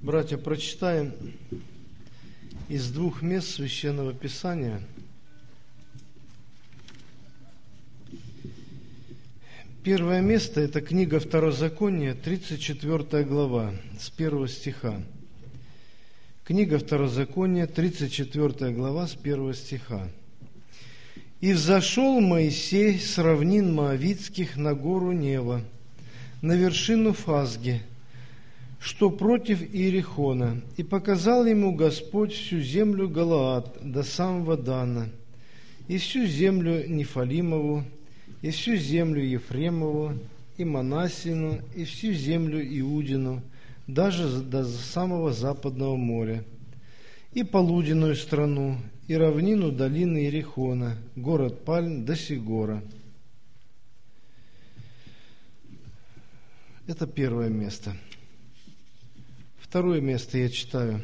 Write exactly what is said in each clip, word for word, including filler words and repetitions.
Братья, прочитаем из двух мест Священного Писания. Первое место – это книга Второзакония, тридцать четвёртая глава, с первого стиха. Книга Второзакония, тридцать четвёртая глава, с первого стиха. «И взошел Моисей с равнин Моавитских на гору Нева, на вершину Фазги, что против Иерихона, и показал ему Господь всю землю Галаад до самого Дана, и всю землю Нефалимову, и всю землю Ефремову, и Манассину, и всю землю Иудину, даже до самого западного моря, и полуденную страну, и равнину долины Иерихона, город Пальм до Сигора». Это первое место. Второе место я читаю.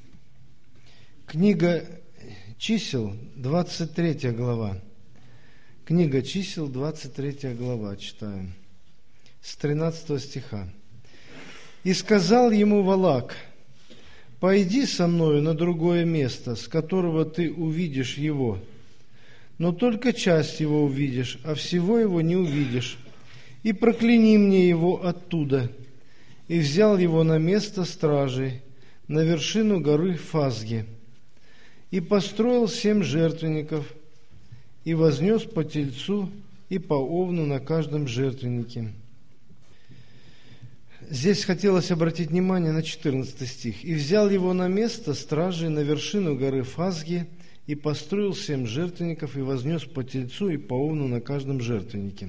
Книга Чисел, двадцать третья глава. Книга Чисел, двадцать третья глава, читаем, с тринадцатого стиха. «И сказал ему Валак: пойди со мною на другое место, с которого ты увидишь его, но только часть его увидишь, а всего его не увидишь, и прокляни мне его оттуда. И взял его на место стражей, на вершину горы Фазги, и построил семь жертвенников, и вознес по тельцу и по овну на каждом жертвеннике». Здесь хотелось обратить внимание на четырнадцатый стих. «И взял его на место стражей на вершину горы Фазги, и построил семь жертвенников, и вознес по тельцу и по овну на каждом жертвеннике».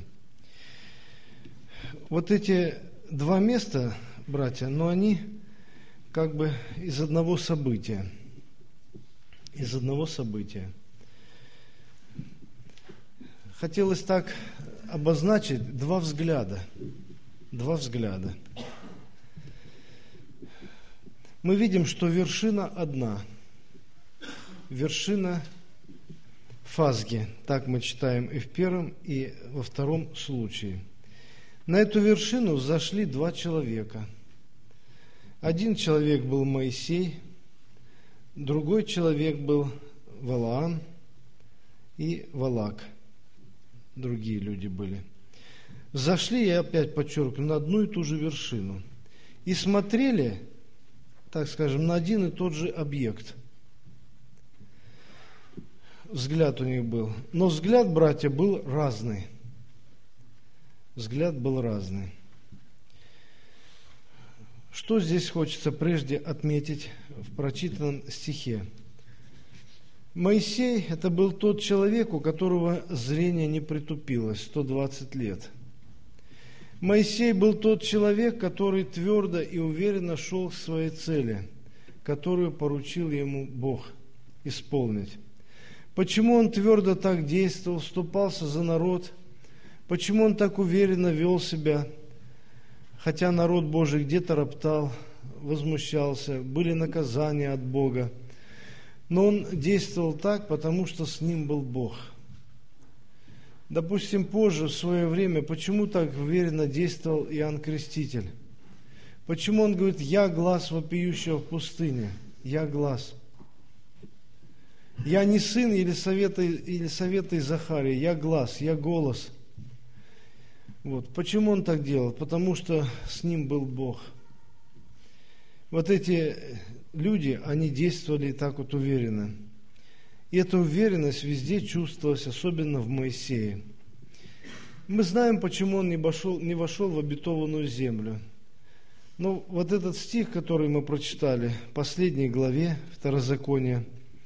Вот эти два места, братья, но они как бы из одного события. Из одного события. Хотелось так обозначить два взгляда. Два взгляда. Мы видим, что вершина одна. Вершина Фазги. Так мы читаем и в первом, и во втором случае. На эту вершину зашли два человека. Один человек был Моисей, другой человек был Валаам и Валак. Другие люди были. Зашли, я опять подчеркну, на одну и ту же вершину. И смотрели, так скажем, на один и тот же объект. Взгляд у них был. Но взгляд, братья, был разный. Взгляд был разный. Что здесь хочется прежде отметить в прочитанном стихе? Моисей – это был тот человек, у которого зрение не притупилось сто двадцать лет. Моисей был тот человек, который твердо и уверенно шел к своей цели, которую поручил ему Бог исполнить. Почему он твердо так действовал, вступался за народ? Почему он так уверенно вел себя, хотя народ Божий где-то роптал, возмущался, были наказания от Бога? Но он действовал так, потому что с ним был Бог. Допустим, позже, в свое время, почему так уверенно действовал Иоанн Креститель? Почему он говорит: «Я глас вопиющего в пустыне, я глас». Я не сын Елисавета, Елисавета и Захария, я глас, я голос. Вот. Почему он так делал? Потому что с ним был Бог. Вот эти люди, они действовали так вот уверенно. И эта уверенность везде чувствовалась, особенно в Моисее. Мы знаем, почему он не вошел, не вошел в обетованную землю. Но вот этот стих, который мы прочитали в последней главе Второзакония,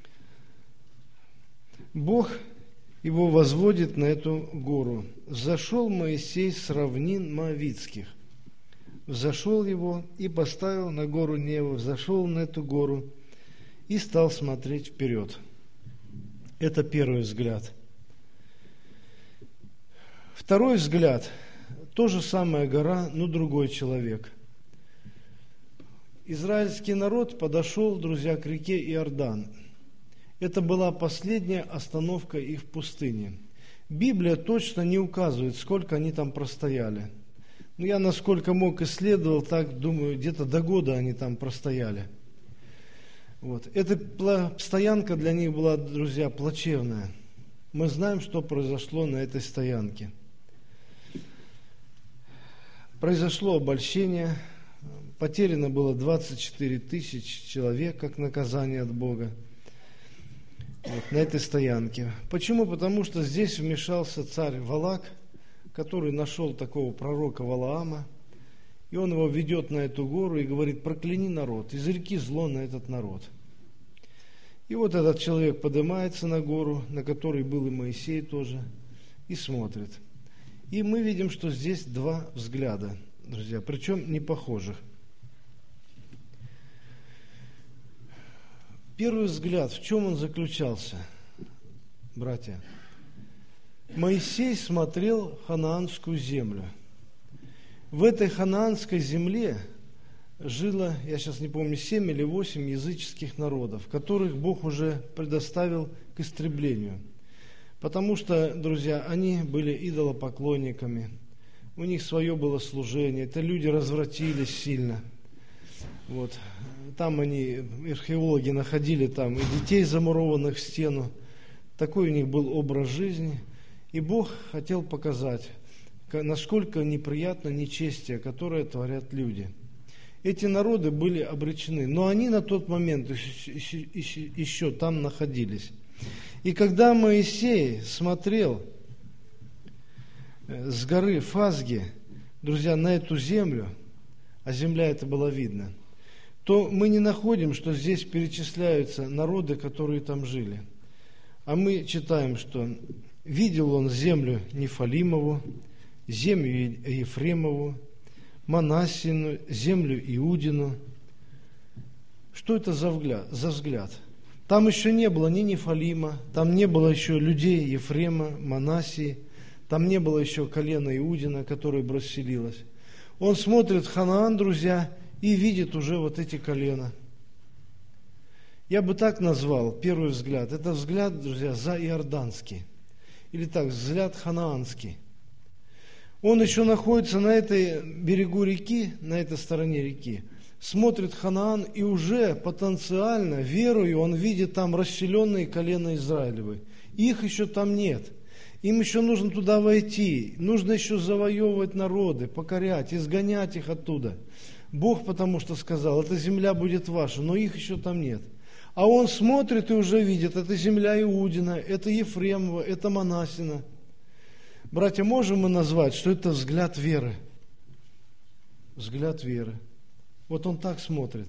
Бог его возводит на эту гору. «Взошел Моисей с равнин Моавитских». Взошел его и поставил на гору Неву, взошел на эту гору и стал смотреть вперед. Это первый взгляд. Второй взгляд – то же самая гора, но другой человек. Израильский народ подошел, друзья, к реке Иордан. Это была последняя остановка их в пустыне. Библия точно не указывает, сколько они там простояли. Ну, я насколько мог исследовал, так думаю, где-то до года они там простояли. Вот. Эта стоянка для них была, друзья, плачевная. Мы знаем, что произошло на этой стоянке. Произошло обольщение, потеряно было двадцать четыре тысячи человек, как наказание от Бога, вот, на этой стоянке. Почему? Потому что здесь вмешался царь Валак, который нашел такого пророка Валаама, и он его ведет на эту гору и говорит: прокляни народ, изреки зло на этот народ. И вот этот человек поднимается на гору, на которой был и Моисей тоже, и смотрит. И мы видим, что здесь два взгляда, друзья, причем не похожих. Первый взгляд, в чем он заключался, братья? Моисей смотрел ханаанскую землю. В этой ханаанской земле жило, я сейчас не помню, семь или восемь языческих народов, которых Бог уже предоставил к истреблению. Потому что, друзья, они были идолопоклонниками, у них свое было служение, это люди развратились сильно. Вот. Там они, археологи, находили там и детей, замурованных в стену. Такой у них был образ жизни. И Бог хотел показать, насколько неприятно нечестие, которое творят люди. Эти народы были обречены, но они на тот момент еще, еще, еще там находились. И когда Моисей смотрел с горы Фазги, друзья, на эту землю, а земля эта была видна, то мы не находим, что здесь перечисляются народы, которые там жили. А мы читаем, что видел он землю Нефалимову, землю Ефремову, Манассину, землю Иудину. Что это за взгляд? За взгляд? Там еще не было ни Нефалима, там не было еще людей Ефрема, Манассии, там не было еще колена Иудина, которое расселилось. Он смотрит Ханаан, друзья, и видит уже вот эти колена. Я бы так назвал первый взгляд. Это взгляд, друзья, заиорданский. Или так, взгляд ханаанский. Он еще находится на этой берегу реки, на этой стороне реки. Смотрит Ханаан, и уже потенциально, верою, он видит там расселенные колена Израилевы. Их еще там нет. Им еще нужно туда войти. Нужно еще завоевывать народы, покорять, изгонять их оттуда. Бог потому что сказал: эта земля будет ваша, но их еще там нет. А он смотрит и уже видит: это земля Иудина, это Ефремова, это Манассина. Братья, можем мы назвать, что это взгляд веры? Взгляд веры. Вот он так смотрит.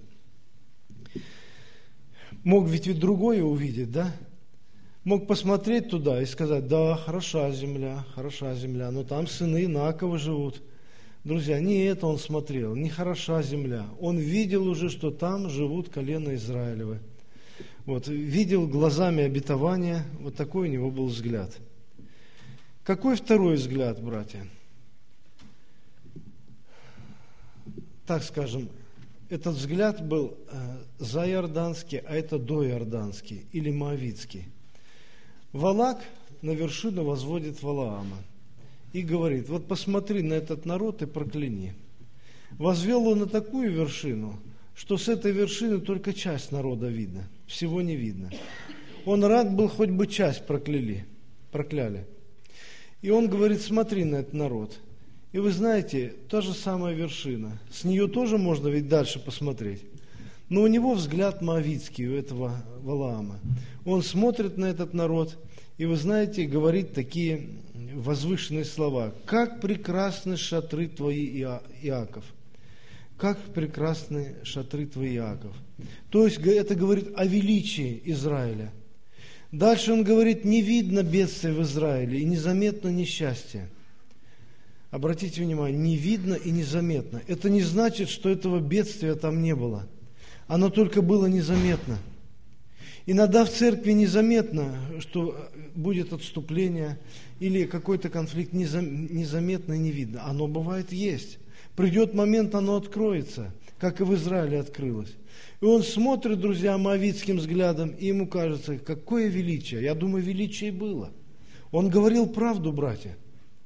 Мог ведь и другое увидеть, да? Мог посмотреть туда и сказать: да, хороша земля, хороша земля, но там сыны Иакова живут. Друзья, не это он смотрел, не хороша земля. Он видел уже, что там живут колена Израилевы. Вот, видел глазами обетования, вот такой у него был взгляд. Какой второй взгляд, братья? Так скажем, этот взгляд был э, заиорданский, а это доиорданский или моавитский. Валак на вершину возводит Валаама и говорит: вот посмотри на этот народ и прокляни. Возвел он на такую вершину, что с этой вершины только часть народа видно, всего не видно. Он рад был, хоть бы часть прокляли, прокляли. И он говорит: смотри на этот народ. И вы знаете, та же самая вершина, с нее тоже можно ведь дальше посмотреть. Но у него взгляд моавитский, у этого Валаама. Он смотрит на этот народ, и вы знаете, говорит такие возвышенные слова: «Как прекрасны шатры твои, Иаков! Как прекрасны шатры твои, Иаков!» То есть это говорит о величии Израиля. Дальше он говорит: не видно бедствия в Израиле и незаметно несчастье. Обратите внимание, не видно и незаметно. Это не значит, что этого бедствия там не было. Оно только было незаметно. Иногда в церкви незаметно, что будет отступление или какой-то конфликт, незаметно и не видно. Оно бывает есть. Придет момент, оно откроется, как и в Израиле открылось. И он смотрит, друзья, моавитским взглядом, и ему кажется: какое величие. Я думаю, величие было. Он говорил правду, братья.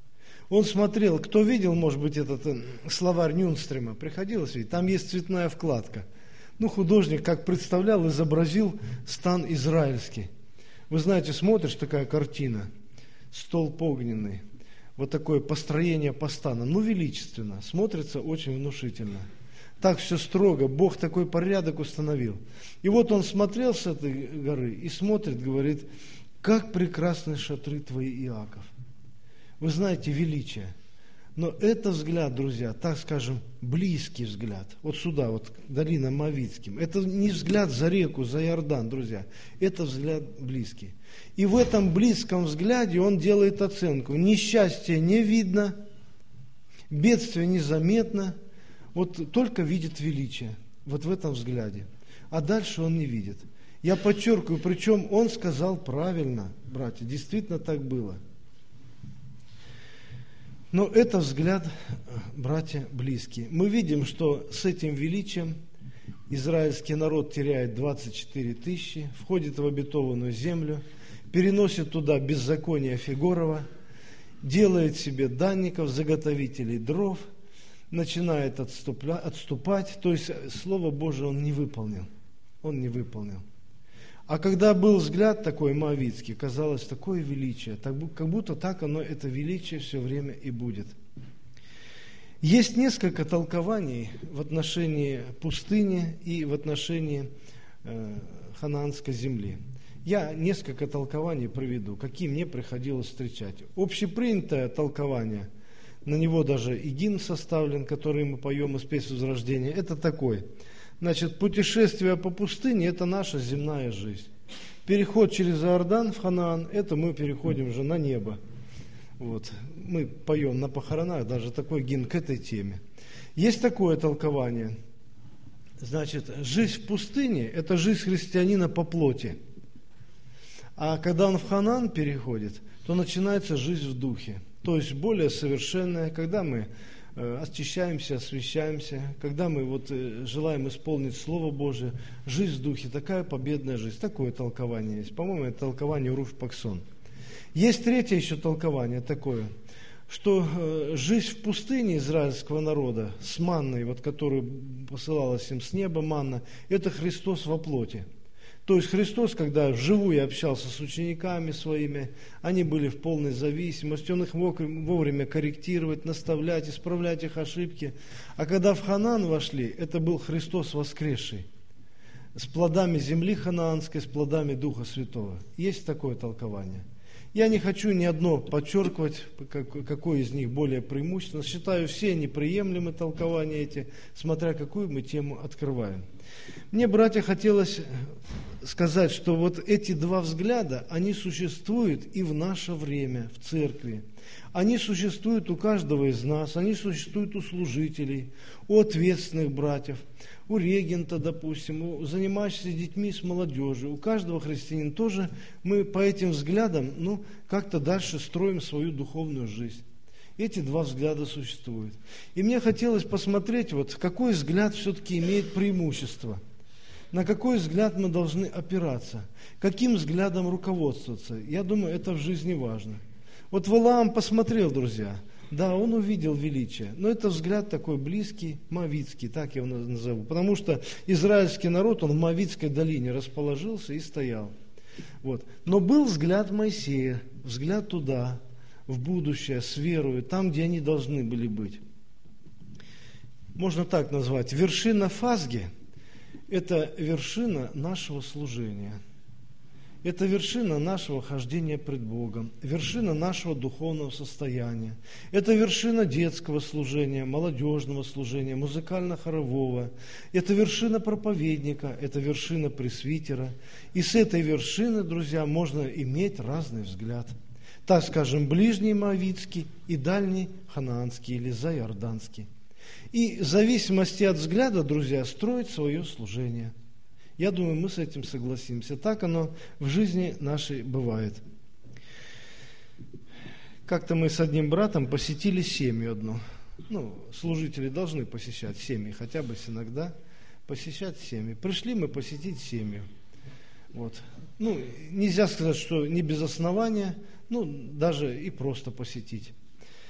Он смотрел, кто видел, может быть, этот э, словарь Нюнстрема, приходилось видеть, там есть цветная вкладка. Ну, художник, как представлял, изобразил стан израильский. Вы знаете, смотришь, такая картина, столб огненный, вот такое построение по станам, ну, величественно, смотрится очень внушительно. Так все строго, Бог такой порядок установил. И вот он смотрел с этой горы и смотрит, говорит, как прекрасны шатры твои, Иаков. Вы знаете величие. Но это взгляд, друзья, так скажем, близкий взгляд. Вот сюда, вот долина Моавитским. Это не взгляд за реку, за Иордан, друзья. Это взгляд близкий. И в этом близком взгляде он делает оценку. Несчастья не видно, бедствия незаметно. Вот только видит величие. Вот в этом взгляде. А дальше он не видит. Я подчеркиваю, причем он сказал правильно, братья. Действительно так было. Но это взгляд, братья, близкий. Мы видим, что с этим величием израильский народ теряет двадцать четыре тысячи, входит в обетованную землю, переносит туда беззаконие Фигорова, делает себе данников, заготовителей дров, начинает отступля, отступать. То есть Слово Божие он не выполнил. Он не выполнил. А когда был взгляд такой моавитский, казалось, такое величие, как будто так оно, это величие все время и будет. Есть несколько толкований в отношении пустыни и в отношении э, ханаанской земли. Я несколько толкований приведу, какие мне приходилось встречать. Общепринятое толкование, на него даже и гимн составлен, который мы поем из «Песнь возрождения», это такой. Значит, путешествие по пустыне – это наша земная жизнь. Переход через Иордан в Ханаан – это мы переходим уже на небо. Вот. Мы поем на похоронах даже такой гимн к этой теме. Есть такое толкование. Значит, жизнь в пустыне – это жизнь христианина по плоти. А когда он в Ханаан переходит, то начинается жизнь в духе. То есть более совершенная, когда мы очищаемся, освящаемся, когда мы вот желаем исполнить Слово Божие, жизнь в духе, такая победная жизнь. Такое толкование есть. По-моему, это толкование Руф Паксон. Есть третье еще толкование такое, что жизнь в пустыне израильского народа с манной, вот, которую посылалась им с неба манна, это Христос во плоти. То есть Христос, когда вживую общался с учениками своими, они были в полной зависимости, Он их мог вовремя корректировать, наставлять, исправлять их ошибки. А когда в Ханаан вошли, это был Христос воскресший, с плодами земли ханаанской, с плодами Духа Святого. Есть такое толкование. Я не хочу ни одно подчеркивать, какое из них более преимущественно. Считаю все неприемлемы толкования эти, смотря какую мы тему открываем. Мне, братья, хотелось сказать, что вот эти два взгляда, они существуют и в наше время, в церкви. Они существуют у каждого из нас, они существуют у служителей, у ответственных братьев, у регента, допустим, у занимающихся детьми, с молодежью. У каждого христианина тоже мы по этим взглядам, ну, как-то дальше строим свою духовную жизнь. Эти два взгляда существуют. И мне хотелось посмотреть, вот, какой взгляд все-таки имеет преимущество. На какой взгляд мы должны опираться? Каким взглядом руководствоваться? Я думаю, это в жизни важно. Вот Валаам посмотрел, друзья. Да, он увидел величие. Но это взгляд такой близкий, моавитский, так я его назову. Потому что израильский народ, он в Моавитской долине расположился и стоял. Вот. Но был взгляд Моисея, взгляд туда, в будущее, с верою, там, где они должны были быть. Можно так назвать. Вершина Фазги – это вершина нашего служения. Это вершина нашего хождения пред Богом, вершина нашего духовного состояния. Это вершина детского служения, молодежного служения, музыкально-хорового. Это вершина проповедника, это вершина пресвитера. И с этой вершины, друзья, можно иметь разный взгляд. Так скажем, ближний моавитский и дальний ханаанский или заиорданский. И в зависимости от взгляда, друзья, строить свое служение. Я думаю, мы с этим согласимся. Так оно в жизни нашей бывает. Как-то мы с одним братом посетили семью одну. Ну, служители должны посещать семьи, хотя бы иногда посещать семьи. Пришли мы посетить семью. Вот. Ну, нельзя сказать, что не без основания, ну, даже и просто посетить.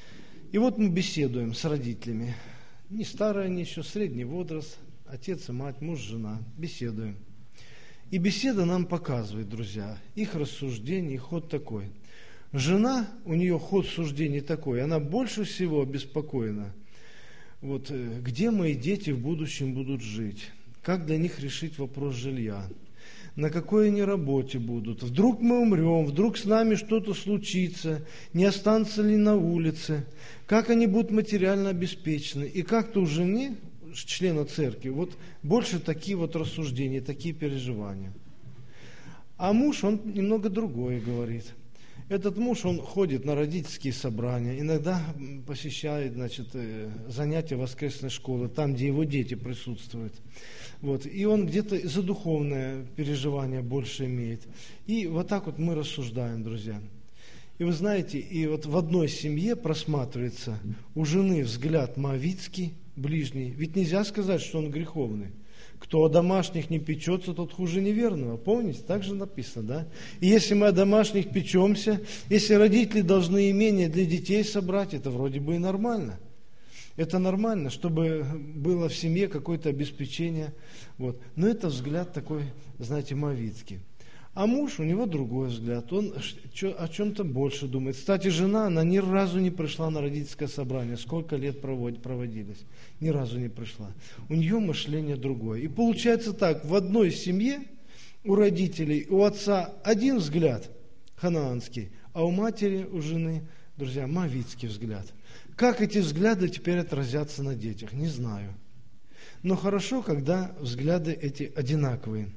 И вот мы беседуем с родителями. Не старые они еще, средний возраст, отец и мать, муж, жена. Беседуем. И беседа нам показывает, друзья, их рассуждение, их ход такой. Жена, у нее ход суждений такой, она больше всего обеспокоена. Вот, где мои дети в будущем будут жить? Как для них решить вопрос жилья? На какой они работе будут? Вдруг мы умрем, вдруг с нами что-то случится, не останутся ли на улице? Как они будут материально обеспечены? И как-то у жены, члена церкви, вот больше такие вот рассуждения, такие переживания. А муж, он немного другое говорит. Этот муж, он ходит на родительские собрания, иногда посещает, значит, занятия воскресной школы, там, где его дети присутствуют. Вот. И он где-то за духовное переживание больше имеет. И вот так вот мы рассуждаем, друзья. И вы знаете, и вот в одной семье просматривается у жены взгляд моавитский, ближний. Ведь нельзя сказать, что он греховный. Кто о домашних не печется, тот хуже неверного. Помните, так же написано, да? И если мы о домашних печемся, если родители должны имение для детей собрать, это вроде бы и нормально. Это нормально, чтобы было в семье какое-то обеспечение. Вот. Но это взгляд такой, знаете, моавитский. А муж, у него другой взгляд, он о чем-то больше думает. Кстати, жена, она ни разу не пришла на родительское собрание, сколько лет проводились, ни разу не пришла. У нее мышление другое. И получается так, в одной семье у родителей, у отца один взгляд ханаанский, а у матери, у жены, друзья, моавитский взгляд. Как эти взгляды теперь отразятся на детях, не знаю. Но хорошо, когда взгляды эти одинаковые.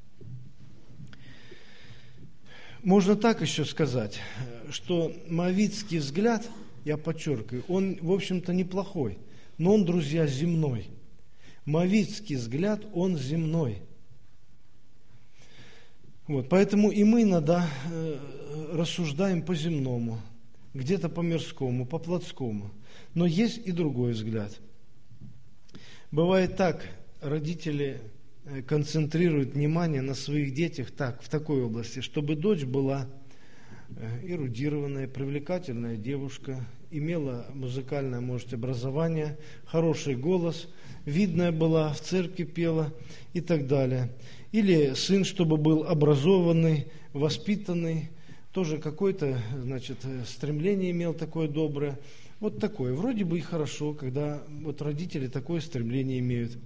Можно так еще сказать, что моавитский взгляд, я подчеркиваю, он, в общем-то, неплохой, но он, друзья, земной. Моавитский взгляд, он земной. Вот, поэтому и мы иногда э, рассуждаем по-земному, где-то по-мирскому, по-плотскому. Но есть и другой взгляд. Бывает так, родители концентрируют внимание на своих детях так, в такой области, чтобы дочь была эрудированная, привлекательная девушка, имела музыкальное, может, образование, хороший голос, видная была, в церкви пела и так далее. Или сын, чтобы был образованный, воспитанный, тоже какое-то, значит, стремление имел такое доброе. Вот такое. Вроде бы и хорошо, когда вот родители такое стремление имеют.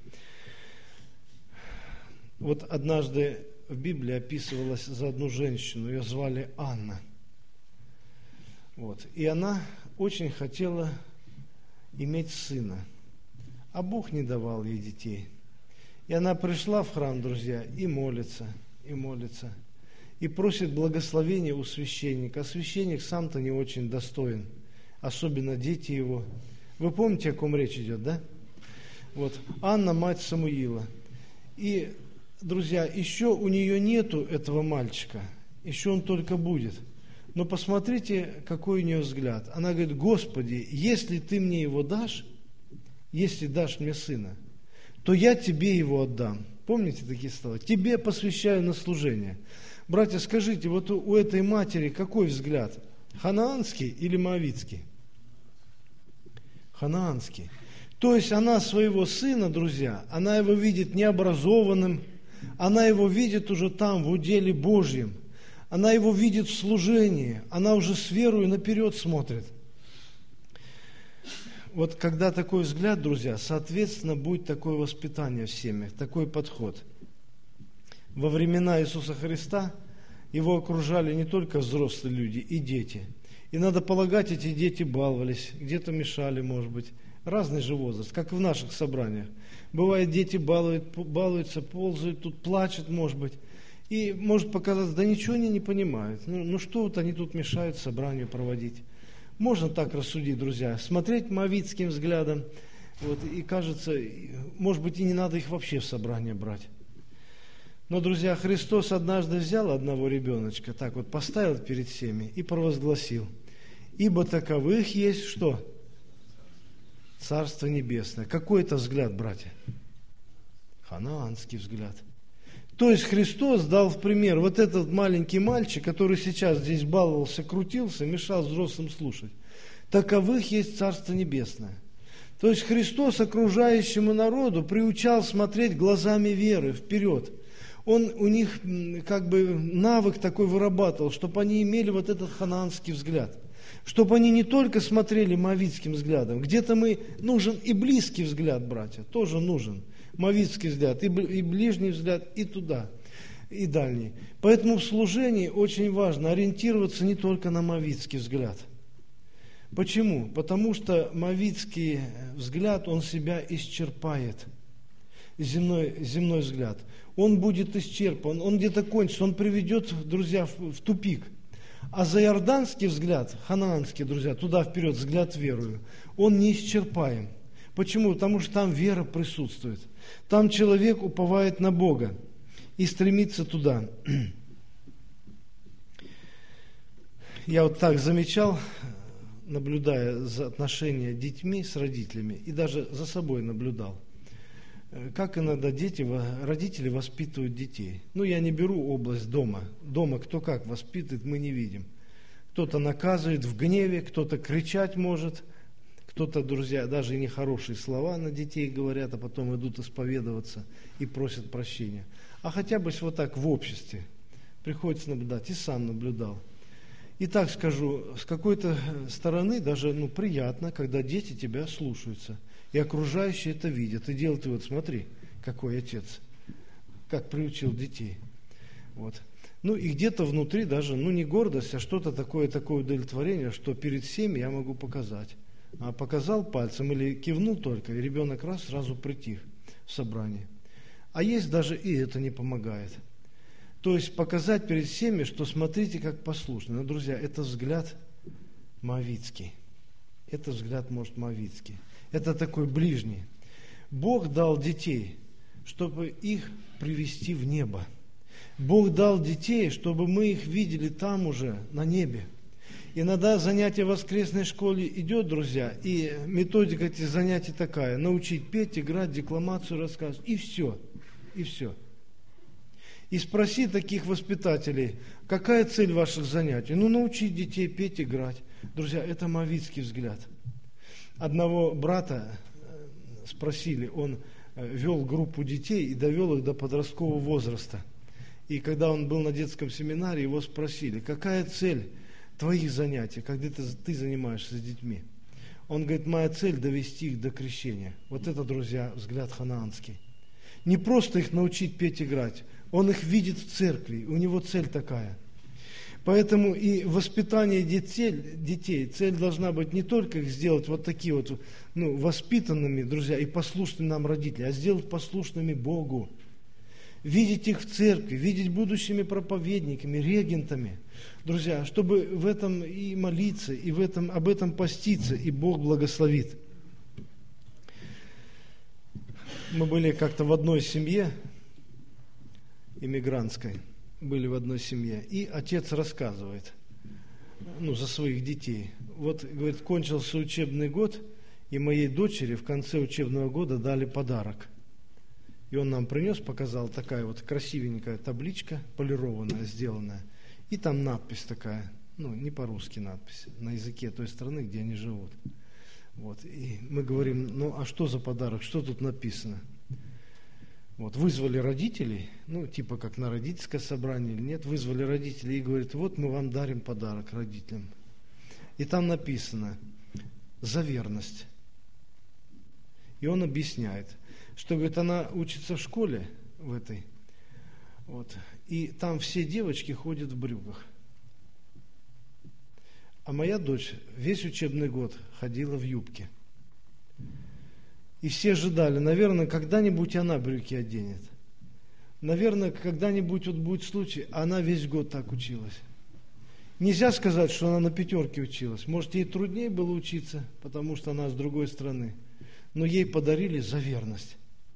Вот однажды в Библии описывалась за одну женщину, ее звали Анна. Вот. И она очень хотела иметь сына, а Бог не давал ей детей. И она пришла в храм, друзья, и молится, и молится, и просит благословения у священника. А священник сам-то не очень достоин, особенно дети его. Вы помните, о ком речь идет, да? Вот. Анна, мать Самуила. И друзья, еще у нее нету этого мальчика, еще он только будет. Но посмотрите, какой у нее взгляд. Она говорит: Господи, если ты мне его дашь, если дашь мне сына, то я тебе его отдам. Помните такие слова? Тебе посвящаю на служение. Братья, скажите, вот у, у этой матери какой взгляд? Ханаанский или моавитский? Ханаанский. То есть она своего сына, друзья, она его видит необразованным, она его видит уже там, в уделе Божьем. Она его видит в служении. Она уже с верою наперед смотрит. Вот когда такой взгляд, друзья, соответственно, будет такое воспитание в семьях, такой подход. Во времена Иисуса Христа его окружали не только взрослые люди, и дети. И надо полагать, эти дети баловались, где-то мешали, может быть. Разный же возраст, как и в наших собраниях. Бывает, дети балуют, балуются, ползают, тут плачут, может быть. И может показаться, да ничего они не понимают. Ну, ну что вот они тут мешают собранию проводить. Можно так рассудить, друзья, смотреть моавитским взглядом. Вот, и кажется, может быть, и не надо их вообще в собрание брать. Но, друзья, Христос однажды взял одного ребеночка, так вот поставил перед всеми и провозгласил: ибо таковых есть что? Царство Небесное. Какой это взгляд, братья? Ханаанский взгляд. То есть Христос дал в пример вот этот маленький мальчик, который сейчас здесь баловался, крутился, мешал взрослым слушать. таковых есть Царство Небесное. То есть Христос окружающему народу приучал смотреть глазами веры вперед. Он у них как бы навык такой вырабатывал, чтобы они имели вот этот ханаанский взгляд. Чтобы они не только смотрели моавитским взглядом. Где-то мы нужен и близкий взгляд, братья, тоже нужен. Моавитский взгляд, и ближний взгляд, и туда, и дальний. Поэтому в служении очень важно ориентироваться не только на моавитский взгляд. Почему? Потому что моавитский взгляд, он себя исчерпает. Земной, земной взгляд. Он будет исчерпан, он где-то кончится, он приведет, друзья, в, в тупик. А заиорданский взгляд, ханаанский, друзья, туда вперед, взгляд верою, он неисчерпаем. Почему? Потому что там вера присутствует. Там человек уповает на Бога и стремится туда. Я вот так замечал, наблюдая за отношения детьми с родителями, и даже за собой наблюдал, как иногда дети, родители воспитывают детей. Ну, я не беру область дома. Дома кто как воспитывает, мы не видим. Кто-то наказывает в гневе, кто-то кричать может, кто-то, друзья, даже и нехорошие слова на детей говорят, а потом идут исповедоваться и просят прощения. А хотя бы вот так в обществе приходится наблюдать, и сам наблюдал. И так скажу, с какой-то стороны даже ну, приятно, когда дети тебя слушаются. И окружающие это видят. И делают, вот смотри, какой отец, как приучил детей. Вот. Ну и где-то внутри даже, ну не гордость, а что-то такое, такое удовлетворение, что перед всеми я могу показать. А показал пальцем или кивнул только, и ребенок раз сразу притих в собрании. А есть даже и это не помогает. То есть показать перед всеми, что смотрите, как послушны. Но, друзья, это взгляд моавитский. Это взгляд, может, моавитский. Это такой ближний. Бог дал детей, чтобы их привести в небо. Бог дал детей, чтобы мы их видели там уже, на небе. Иногда занятие в воскресной школе идет, друзья, и методика этих занятий такая: научить петь, играть, декламацию рассказывать, и все, и все. И спроси таких воспитателей, какая цель ваших занятий? Ну, научить детей петь, играть. Друзья, это моавитский взгляд. Одного брата спросили, он вел группу детей и довел их до подросткового возраста. И когда он был на детском семинаре, его спросили, какая цель твоих занятий, когда ты, ты занимаешься с детьми? Он говорит, моя цель довести их до крещения. Вот это, друзья, взгляд ханаанский. Не просто их научить петь, играть. Он их видит в церкви, у него цель такая. Поэтому и воспитание детей, детей, цель должна быть не только их сделать вот такие вот ну, воспитанными, друзья, и послушными нам родители, а сделать послушными Богу. Видеть их в церкви, видеть будущими проповедниками, регентами. Друзья, чтобы в этом и молиться, и в этом, об этом поститься, и Бог благословит. Мы были как-то в одной семье, иммигрантской, были в одной семье, и отец рассказывает, ну, за своих детей. Вот, говорит, кончился учебный год, и моей дочери в конце учебного года дали подарок. И он нам принес, показал, такая вот красивенькая табличка, полированная, сделанная, и там надпись такая, ну, не по-русски надпись, на языке той страны, где они живут. Вот, и мы говорим, ну, а что за подарок, что тут написано? Вот, вызвали родителей, ну, типа как на родительское собрание или нет, вызвали родителей и говорят, вот мы вам дарим подарок родителям. И там написано «За верность». И он объясняет, что, говорит, она учится в школе в этой, вот, и там все девочки ходят в брюках. А моя дочь весь учебный год ходила в юбке. И все ожидали, наверное, когда-нибудь она брюки оденет. Наверное, когда-нибудь вот будет случай, она весь год так училась. Нельзя сказать, что она на пятерке училась. Может, ей труднее было учиться, потому что она с другой страны. Но ей подарили за верность.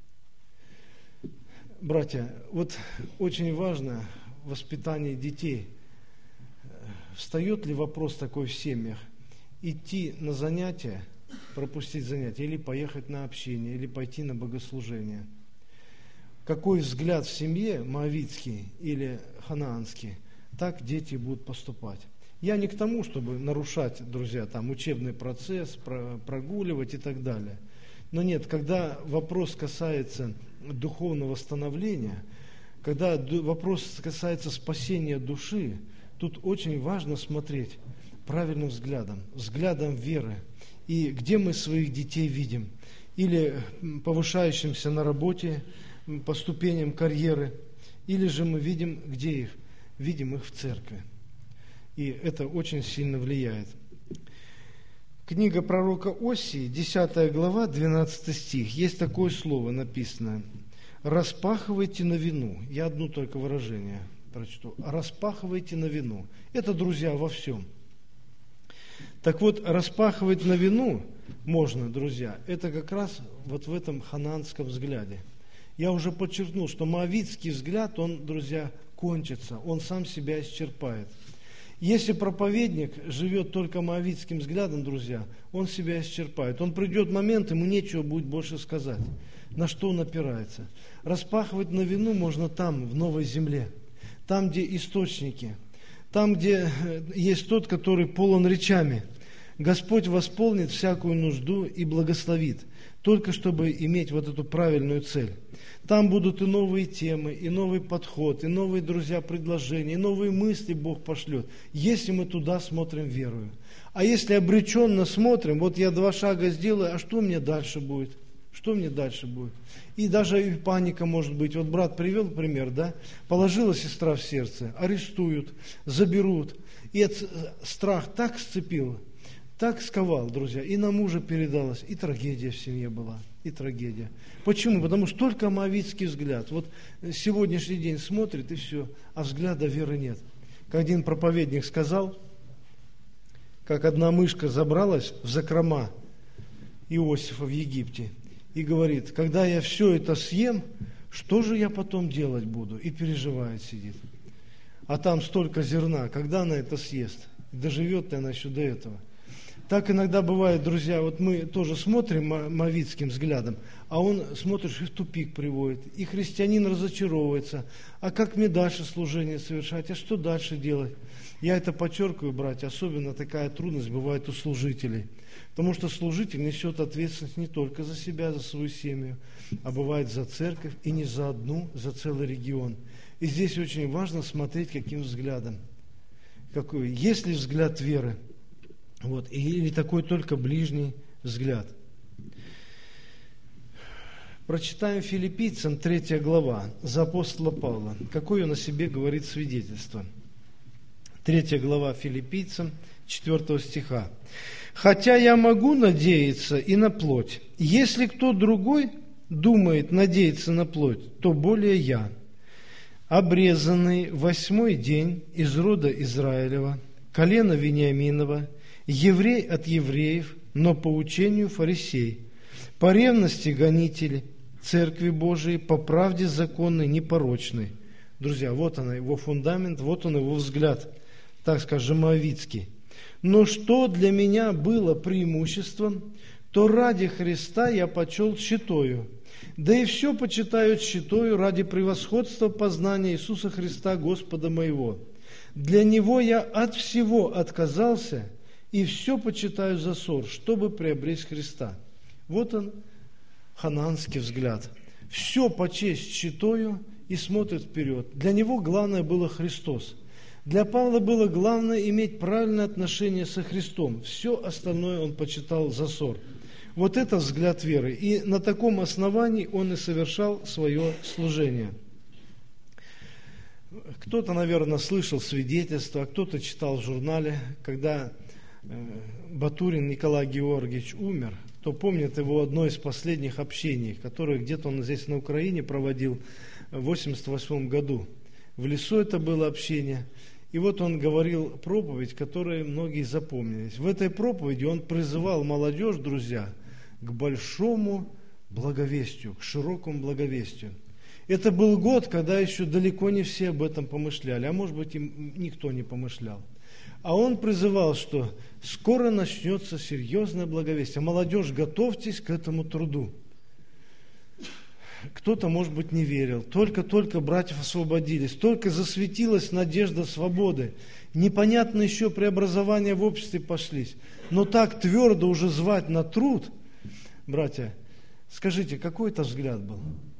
Братья, вот очень важно воспитание детей. Встает ли вопрос такой в семьях? Идти на занятия, пропустить занятия, или поехать на общение, или пойти на богослужение. Какой взгляд в семье, моавитский или ханаанский, так дети будут поступать. Я не к тому, чтобы нарушать, друзья, там учебный процесс, прогуливать и так далее. Но нет, когда вопрос касается духовного становления, когда вопрос касается спасения души, тут очень важно смотреть правильным взглядом, взглядом веры. И где мы своих детей видим? Или повышающимся на работе, по ступеням карьеры, или же мы видим, где их? Видим их в церкви. И это очень сильно влияет. Книга пророка Осии, десятая глава, двенадцатый стих. Есть такое слово написано: «Распахивайте на вину». Я одно только выражение прочту. «Распахивайте на вину». Это, друзья, во всем. Так вот, распахивать на вину можно, друзья, это как раз вот в этом ханаанском взгляде. Я уже подчеркнул, что моавитский взгляд, он, друзья, кончится, он сам себя исчерпает. Если проповедник живет только моавитским взглядом, друзья, он себя исчерпает. Он придет момент, ему нечего будет больше сказать. На что он опирается? Распахивать на вину можно там, в новой земле, там, где источники, там, где есть тот, который полон речами. Господь восполнит всякую нужду и благословит, только чтобы иметь вот эту правильную цель. Там будут и новые темы, и новый подход, и новые, друзья, предложения, и новые мысли Бог пошлет, если мы туда смотрим верою. А если обреченно смотрим, вот я два шага сделаю, а что мне дальше будет? Что мне дальше будет? И даже и паника может быть. Вот брат привел пример, да? Положила сестра в сердце, арестуют, заберут. И этот страх так сцепил, так сковал, друзья, и на мужа передалось, и трагедия в семье была, и трагедия. Почему? Потому что только моавитский взгляд. Вот сегодняшний день смотрит, и все, а взгляда веры нет. Как один проповедник сказал, как одна мышка забралась в закрома Иосифа в Египте, и говорит: когда я все это съем, что же я потом делать буду? И переживает, сидит. А там столько зерна, когда она это съест? Доживет ли она еще до этого? Так иногда бывает, друзья, вот мы тоже смотрим моавитским взглядом, а он, смотришь, и в тупик приводит, и христианин разочаровывается. А как мне дальше служение совершать? А что дальше делать? Я это подчеркиваю, братья, особенно такая трудность бывает у служителей. Потому что служитель несет ответственность не только за себя, за свою семью, а бывает за церковь, и не за одну, за целый регион. И здесь очень важно смотреть, каким взглядом. Какой? Есть ли взгляд веры? Вот, или такой только ближний взгляд. Прочитаем Филиппийцам третья глава, за апостола Павла. Какое он о себе говорит свидетельство? Третья глава Филиппийцам, четвертого стиха. «Хотя я могу надеяться и на плоть, если кто другой думает надеяться на плоть, то более я, обрезанный восьмой день из рода Израилева, колена Вениаминова, еврей от евреев, но по учению фарисей, по ревности гонитель Церкви Божией, по правде законной, непорочной». Друзья, вот он его фундамент, вот он его взгляд, так скажем, моавитский. «Но что для меня было преимуществом, то ради Христа я почел тщетою, да и все почитаю тщетою ради превосходства познания Иисуса Христа, Господа моего. Для Него я от всего отказался, и все почитаю за ссор, чтобы приобрести Христа». Вот он, ханаанский взгляд. Все почесть тщетою и смотрит вперед. Для него главное было Христос. Для Павла было главное иметь правильное отношение со Христом. Все остальное он почитал за ссор. Вот это взгляд веры. И на таком основании он и совершал свое служение. Кто-то, наверное, слышал свидетельство, а кто-то читал в журнале, когда Батурин Николай Георгиевич умер, то помнит его одно из последних общений, которое где-то он здесь на Украине проводил в восемьдесят восьмом году. В лесу это было общение. И вот он говорил проповедь, которую многие запомнились. В этой проповеди он призывал молодежь, друзья, к большому благовестию, к широкому благовестию. Это был год, когда еще далеко не все об этом помышляли, а может быть, им никто не помышлял. А он призывал, что скоро начнется серьезное благовестие. Молодежь, готовьтесь к этому труду. кто-то, может быть, не верил. Только-только братьев освободились, только засветилась надежда свободы. Непонятно еще преобразования в обществе пошлись. Но так твердо уже звать на труд, братья, скажите, какой это взгляд был?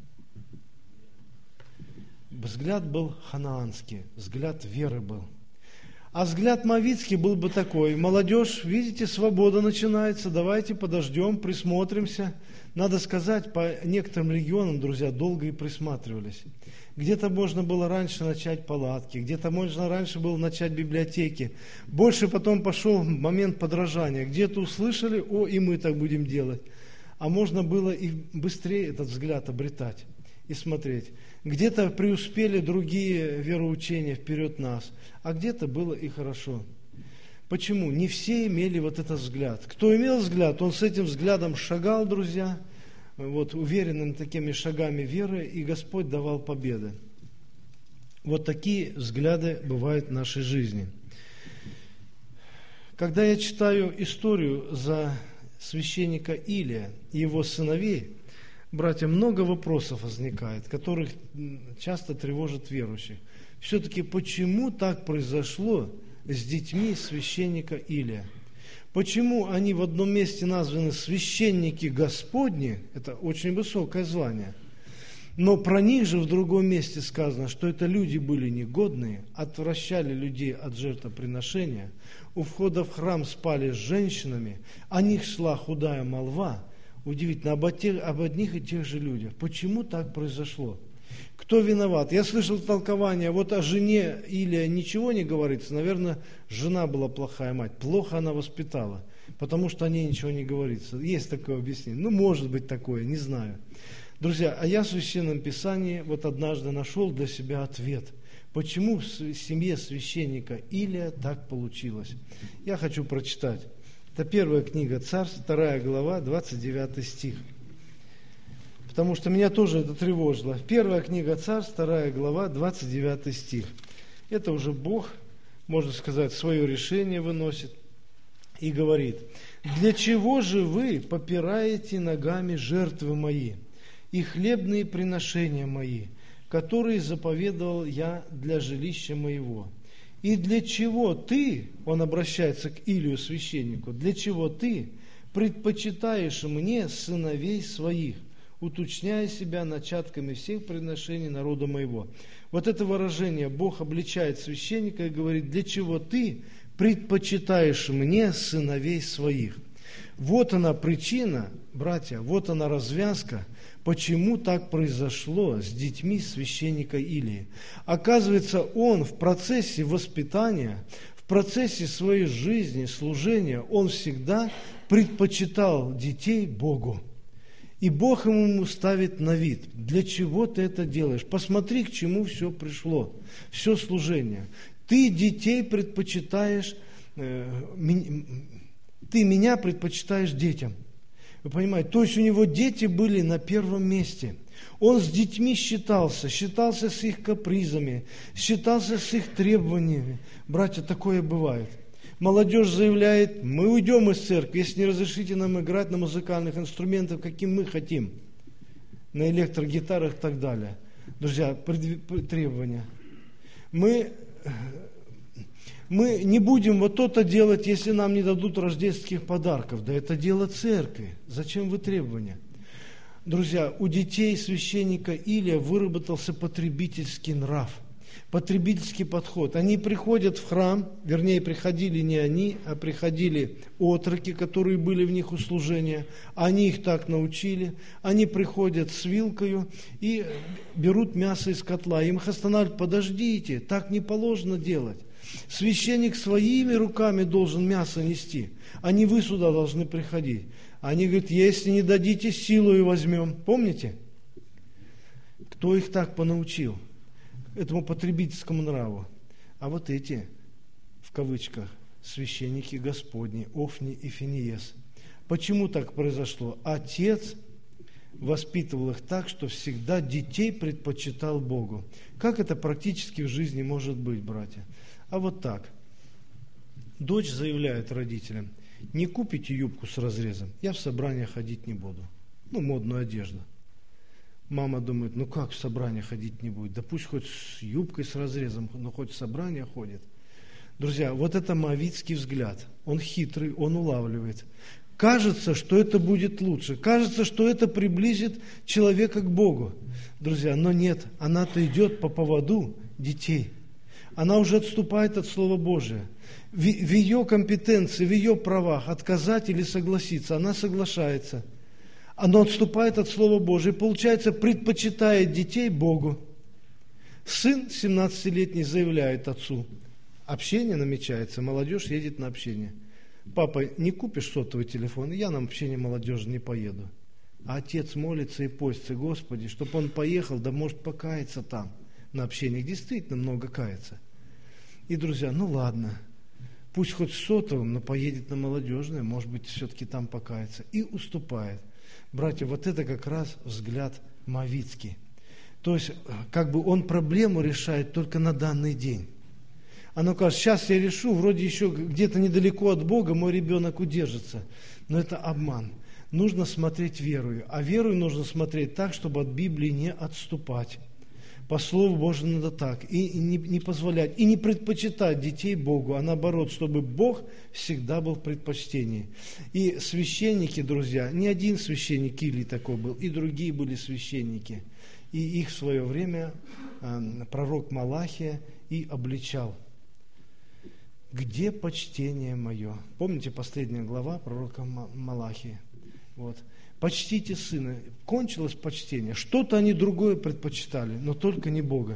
Взгляд был ханаанский, взгляд веры был. А взгляд мавитский был бы такой: молодежь, видите, свобода начинается, давайте подождем, присмотримся. Надо сказать, по некоторым регионам, друзья, долго и присматривались. Где-то можно было раньше начать палатки, где-то можно раньше было начать библиотеки. Больше потом пошел момент подражания. Где-то услышали: о, и мы так будем делать. А можно было и быстрее этот взгляд обретать и смотреть. Где-то преуспели другие вероучения вперед нас, а где-то было и хорошо. Почему? Не все имели вот этот взгляд. Кто имел взгляд, он с этим взглядом шагал, друзья, вот, уверенными такими шагами веры, и Господь давал победы. Вот такие взгляды бывают в нашей жизни. Когда я читаю историю за священника Илия и его сыновей, братья, много вопросов возникает, которых часто тревожат верующих. Все-таки почему так произошло с детьми священника Илия? Почему они в одном месте названы священники Господни? Это очень высокое звание. Но про них же в другом месте сказано, что это люди были негодные, отвращали людей от жертвоприношения, у входа в храм спали с женщинами, о них шла худая молва. Удивительно, об, тех, об одних и тех же людях. Почему так произошло? Кто виноват? Я слышал толкование, вот о жене Илия ничего не говорится. Наверное, жена была плохая мать, плохо она воспитала, потому что о ней ничего не говорится. Есть такое объяснение. Ну, может быть такое, не знаю. Друзья, а я в Священном Писании вот однажды нашел для себя ответ. Почему в семье священника Илия так получилось? Я хочу прочитать. Это первая книга Царств, вторая глава, двадцать девятый стих. Потому что меня тоже это тревожило. Первая книга Царств, вторая глава, двадцать девятый стих. Это уже Бог, можно сказать, свое решение выносит и говорит: «Для чего же вы попираете ногами жертвы мои и хлебные приношения мои, которые заповедовал я для жилища моего? И для чего ты, он обращается к Илию священнику, для чего ты предпочитаешь мне сыновей своих, уточняя себя начатками всех приношений народа моего?» Вот это выражение Бог обличает священника и говорит: для чего ты предпочитаешь мне сыновей своих? Вот она причина, братья, вот она развязка, почему так произошло с детьми священника Илии. Оказывается, он в процессе воспитания, в процессе своей жизни, служения, он всегда предпочитал детей Богу. И Бог ему ставит на вид: для чего ты это делаешь? Посмотри, к чему все пришло, все служение. Ты детей предпочитаешь, э, ты меня предпочитаешь детям. Вы понимаете? То есть у него дети были на первом месте. Он с детьми считался, считался с их капризами, считался с их требованиями. Братья, такое бывает. Молодежь заявляет: мы уйдем из церкви, если не разрешите нам играть на музыкальных инструментах, каким мы хотим, на электрогитарах и так далее. Друзья, требования. Мы, мы не будем вот то-то делать, если нам не дадут рождественских подарков. Да это дело церкви. Зачем вы требования? Друзья, у детей священника Илия выработался потребительский нрав. Потребительский подход. Они приходят в храм, вернее, приходили не они, а приходили отроки, которые были в них у служения. Они их так научили. Они приходят с вилкою и берут мясо из котла. Им их останавливают: подождите, так не положено делать. Священник своими руками должен мясо нести, а не вы сюда должны приходить. Они говорят: если не дадите, силу и возьмем. Помните? Кто их так понаучил? Этому потребительскому нраву. А вот эти, в кавычках, священники Господни, Офни и Финиес. Почему так произошло? Отец воспитывал их так, что всегда детей предпочитал Богу. Как это практически в жизни может быть, братья? А вот так. Дочь заявляет родителям: не купите юбку с разрезом, я в собрание ходить не буду. Ну, модную одежду. Мама думает, ну как в собрание ходить не будет? Да пусть хоть с юбкой с разрезом, но хоть в собрание ходит. Друзья, вот это моавитский взгляд. Он хитрый, он улавливает. Кажется, что это будет лучше. Кажется, что это приблизит человека к Богу. Друзья, но нет, она-то идет по поводу детей. Она уже отступает от Слова Божия. В, в ее компетенции, в ее правах отказать или согласиться, она соглашается. Она отступает от Слова Божия и, получается, предпочитает детей Богу. Сын семнадцатилетний заявляет отцу, общение намечается, молодежь едет на общение. Папа, не купишь сотовый телефон, я на общение молодежи не поеду. А отец молится и постится, Господи, чтобы он поехал, да может покаяться там, на общениях. Действительно много кается. И, друзья, ну ладно, пусть хоть сотовым, но поедет на молодежное, может быть, все-таки там покается. И уступает. Братья, вот это как раз взгляд моавитский. То есть, как бы он проблему решает только на данный день. Оно кажется, сейчас я решу, вроде еще где-то недалеко от Бога мой ребенок удержится. Но это обман. Нужно смотреть верою. А верою нужно смотреть так, чтобы от Библии не отступать. По Слову Божьему надо так. И не, не позволять, и не предпочитать детей Богу, а наоборот, чтобы Бог всегда был в предпочтении. И священники, друзья, не один священник Илий такой был, и другие были священники. И их в свое время э, пророк Малахия и обличал. Где почтение мое? Помните последняя глава пророка Малахии? Вот. Почтите сына. Кончилось почтение. Что-то они другое предпочитали, но только не Бога.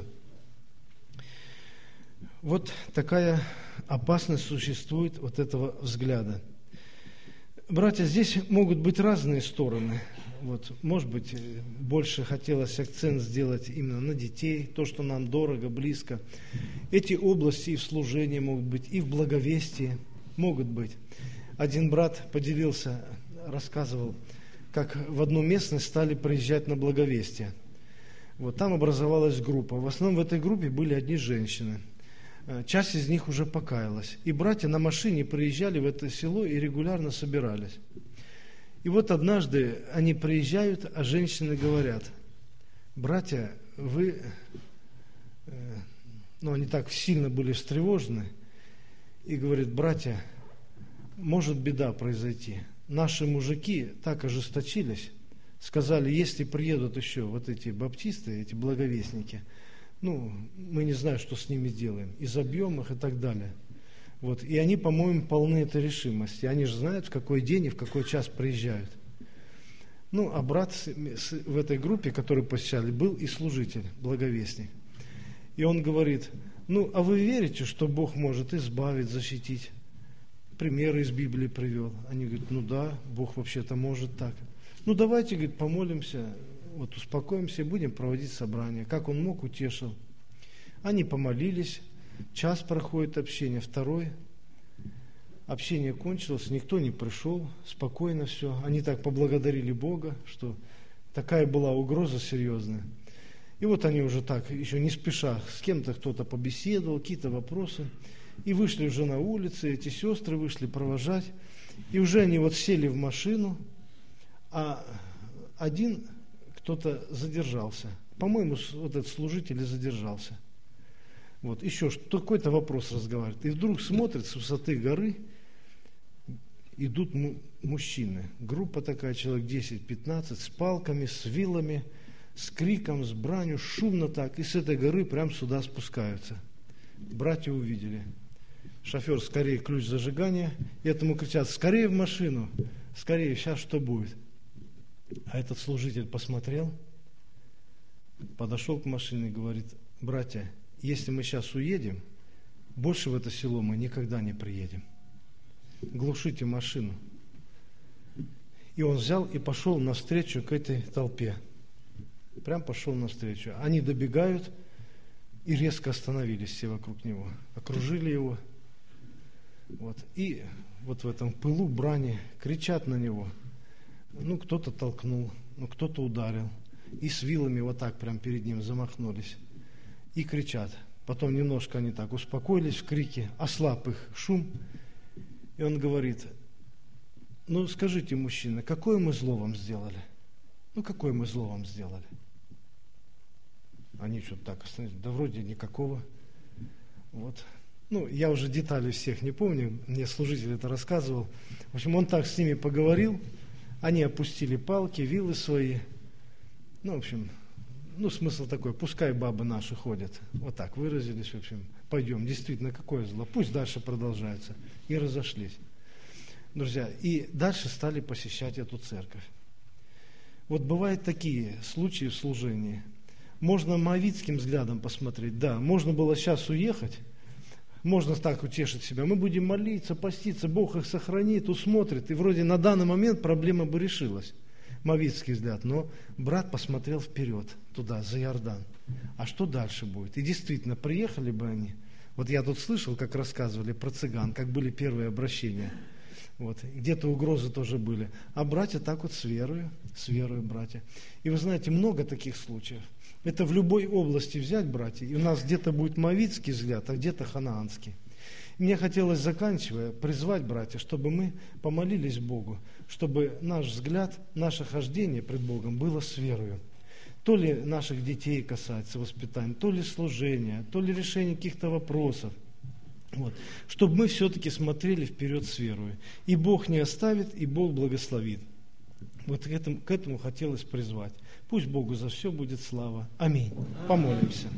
Вот такая опасность существует вот этого взгляда. Братья, здесь могут быть разные стороны. Вот, может быть, больше хотелось акцент сделать именно на детей, то, что нам дорого, близко. Эти области и в служении могут быть, и в благовестии могут быть. Один брат поделился, рассказывал, как в одну местность стали приезжать на благовестие. Вот, там образовалась группа. В основном в этой группе были одни женщины. Часть из них уже покаялась. И братья на машине приезжали в это село и регулярно собирались. И вот однажды они приезжают, а женщины говорят: братья, вы, ну они так сильно были встревожены, и говорят: братья, может беда произойти. Наши мужики так ожесточились, сказали, если приедут еще вот эти баптисты, эти благовестники, ну, мы не знаем, что с ними сделаем, изобьем их и так далее. Вот. И они, по-моему, полны этой решимости. Они же знают, в какой день и в какой час приезжают. Ну, а брат в этой группе, который посещали, был и служитель, благовестник. И он говорит: ну, а вы верите, что Бог может избавить, защитить? Примеры из Библии привел. Они говорят: ну да, Бог вообще-то может так. Ну, давайте, говорит, помолимся, вот успокоимся и будем проводить собрание. Как он мог, утешил. Они помолились. Час проходит общение, второй. Общение кончилось, никто не пришел, спокойно все. Они так поблагодарили Бога, что такая была угроза серьезная. И вот они уже так, еще не спеша, с кем-то кто-то побеседовал, какие-то вопросы. И вышли уже на улицы, эти сестры вышли провожать. И уже они вот сели в машину, а один кто-то задержался. По-моему, вот этот служитель и задержался. Вот, еще какой-то вопрос разговаривает. И вдруг смотрит с высоты горы, идут му- мужчины. Группа такая, человек десять-пятнадцать, с палками, с вилами, с криком, с бранью, шумно так. И с этой горы прямо сюда спускаются. Братья увидели. Шофер: скорее ключ зажигания. И этому кричат: скорее в машину, скорее, сейчас что будет? А этот служитель посмотрел, подошел к машине и говорит: братья, если мы сейчас уедем, больше в это село мы никогда не приедем. Глушите машину. И он взял и пошел навстречу к этой толпе. Прям пошел навстречу. Они добегают и резко остановились все вокруг него. Окружили его. Вот. И вот в этом пылу брани кричат на него. Ну, кто-то толкнул, ну, кто-то ударил. И с вилами вот так прям перед ним замахнулись. И кричат. Потом немножко они так успокоились в крике, ослаб их шум. И он говорит: ну скажите, мужчина, какое мы зло вам сделали? Ну какое мы зло вам сделали? Они что-то так остановились. Да вроде никакого. Вот. Ну, я уже деталей всех не помню, мне служитель это рассказывал. В общем, он так с ними поговорил, они опустили палки, вилы свои. Ну, в общем, ну, смысл такой, пускай бабы наши ходят. Вот так выразились, в общем, пойдем, действительно, какое зло, пусть дальше продолжается. И разошлись. Друзья, и дальше стали посещать эту церковь. Вот бывают такие случаи в служении. Можно моавитским взглядом посмотреть, да, можно было сейчас уехать, можно так утешить себя, мы будем молиться, поститься, Бог их сохранит, усмотрит, и вроде на данный момент проблема бы решилась, моавитский взгляд, но брат посмотрел вперед, туда, за Иордан, а что дальше будет? И действительно, приехали бы они, вот я тут слышал, как рассказывали про цыган, как были первые обращения, вот, где-то угрозы тоже были, а братья так вот с верою, с верою братья, и вы знаете, много таких случаев. Это в любой области взять, братья, и у нас где-то будет моавитский взгляд, а где-то ханаанский. И мне хотелось, заканчивая, призвать, братья, чтобы мы помолились Богу, чтобы наш взгляд, наше хождение пред Богом было с верою. То ли наших детей касается воспитания, то ли служения, то ли решения каких-то вопросов. Вот. Чтобы мы все-таки смотрели вперед с верою. И Бог не оставит, и Бог благословит. Вот к этому, к этому хотелось призвать. Пусть Богу за все будет слава. Аминь. Помолимся.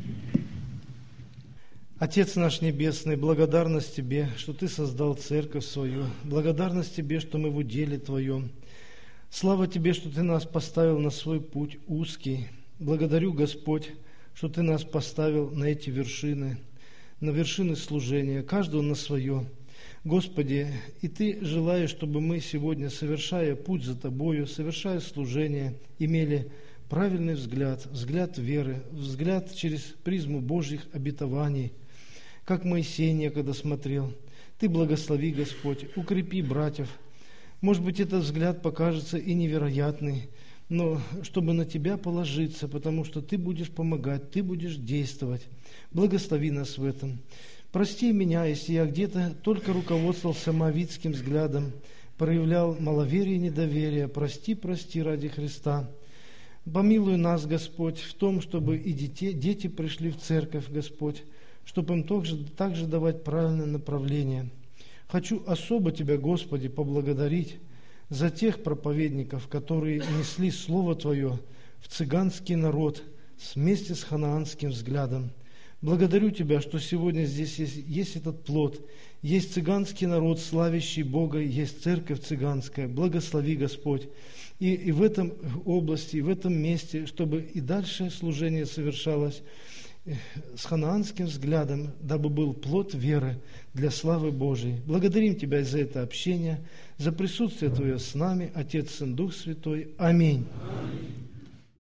Отец наш Небесный, благодарность Тебе, что Ты создал церковь свою. Благодарность Тебе, что мы в уделе Твоем. Слава Тебе, что Ты нас поставил на свой путь узкий. Благодарю, Господь, что Ты нас поставил на эти вершины, на вершины служения, каждого на свое. Господи, и Ты желаешь, чтобы мы сегодня, совершая путь за Тобою, совершая служение, имели правильный взгляд, взгляд веры, взгляд через призму Божьих обетований, как Моисей некогда смотрел. Ты благослови, Господь, укрепи братьев. Может быть, этот взгляд покажется и невероятный, но чтобы на Тебя положиться, потому что Ты будешь помогать, Ты будешь действовать. Благослови нас в этом. Прости меня, если я где-то только руководствовался моавитским взглядом, проявлял маловерие и недоверие. Прости, прости ради Христа. Помилуй нас, Господь, в том, чтобы и дети, дети пришли в церковь, Господь, чтобы им также, также давать правильное направление. Хочу особо Тебя, Господи, поблагодарить за тех проповедников, которые несли Слово Твое в цыганский народ вместе с ханаанским взглядом. Благодарю Тебя, что сегодня здесь есть, есть этот плод, есть цыганский народ, славящий Бога, есть церковь цыганская. Благослови, Господь, и, и в этом области, и в этом месте, чтобы и дальше служение совершалось с ханаанским взглядом, дабы был плод веры для славы Божией. Благодарим Тебя за это общение, за присутствие Твое с нами, Отец, Сын, Дух Святой. Аминь. Аминь.